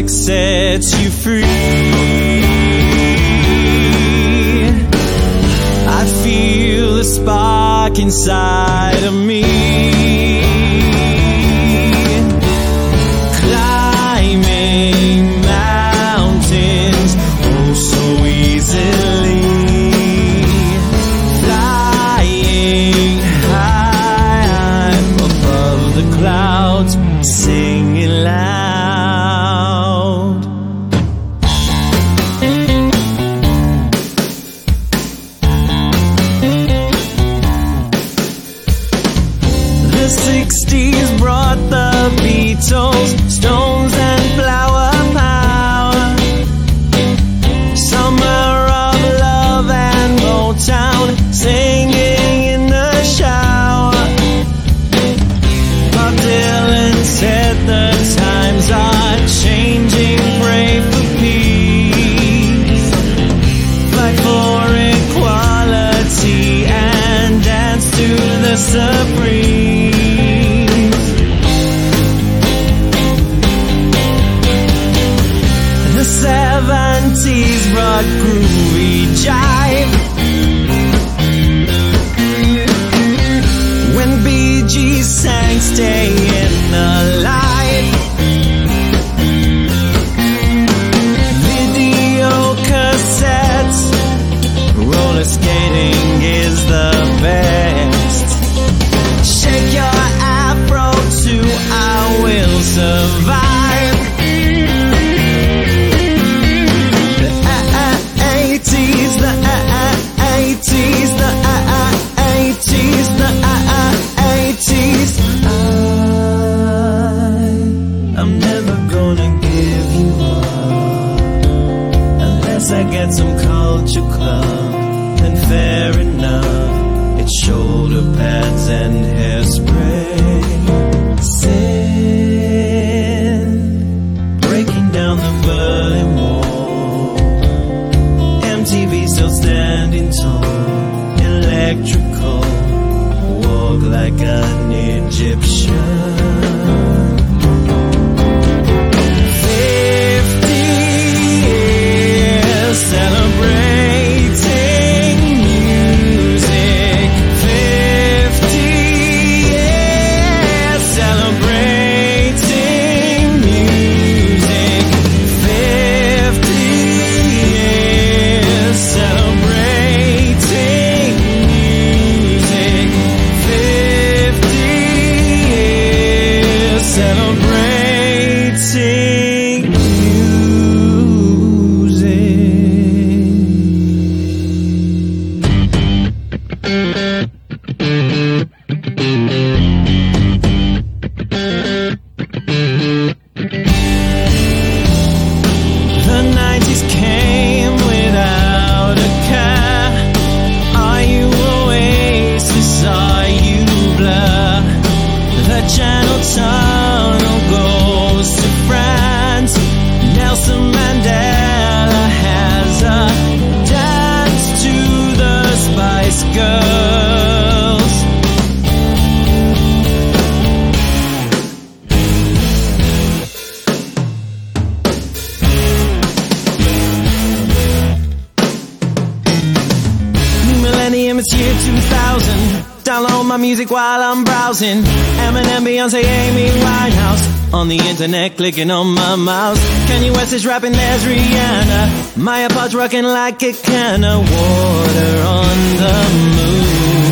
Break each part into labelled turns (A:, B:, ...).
A: sets you free. I feel the spark inside of me, climbing mountains oh so easily, flying high above the clouds, singing loud. The 60s brought the Beatles, Stones and flower power, summer of love and Motown, singing in the shower. Bob Dylan said the times are changing, pray for peace, fight for equality and dance to the Supremes. The 70s brought groovy jive, when Bee Gees sang Stayin' Alive. Video cassettes, roller skating is the best. Shake your afro to I Will Survive. The 80s, the 80s, the 80s, the 80s. I'm never gonna give you up unless I get some Culture Club, then fair enough, it's shoulder pads and hairspray. Sin, breaking down the Berlin Wall, MTV still standing tall, electrical, walk like an Egyptian. 50 years celebrating music. 50 years celebrating music. 50 years celebrating music. 50 years celebrating music. The 90s came without a care. Are you Oasis? Are you Blur? The Channel Tunnel goes to France. Nelson Mandela has a dance to the Spice Girls. New millennium, it's year 2000. Download my music while I'm browsing. Eminem, Beyonce, Amy Winehouse. On the internet, clicking on my mouse. Kanye West is rapping, there's Rihanna. Maya Potts rocking like a can of water on the moon.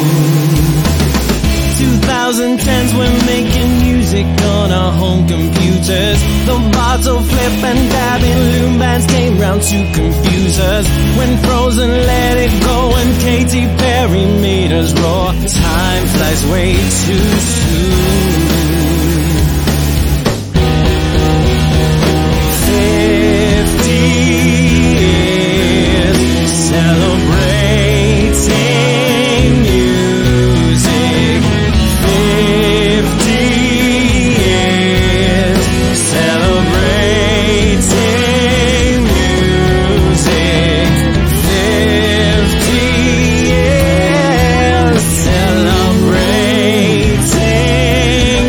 A: 2010s, we're making music on our home computers. The bottle flip and dabbing loom bands came round to confuse us. When Frozen let it go and Katy Perry made us roar. Time flies way too soon. 50 years celebrating music. 50 years celebrating music. 50 years celebrating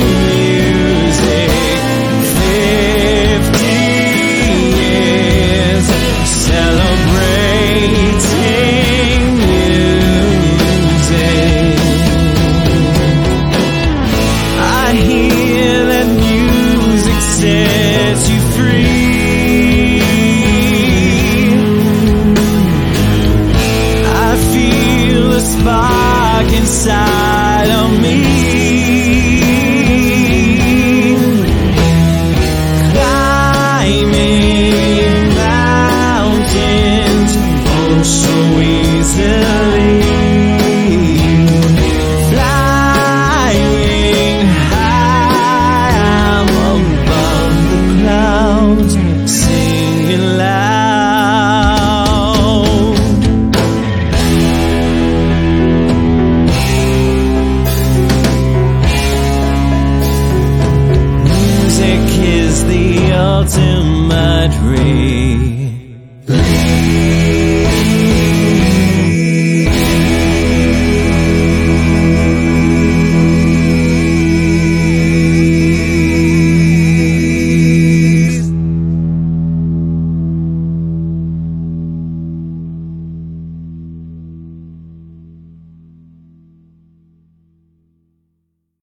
A: symmetry.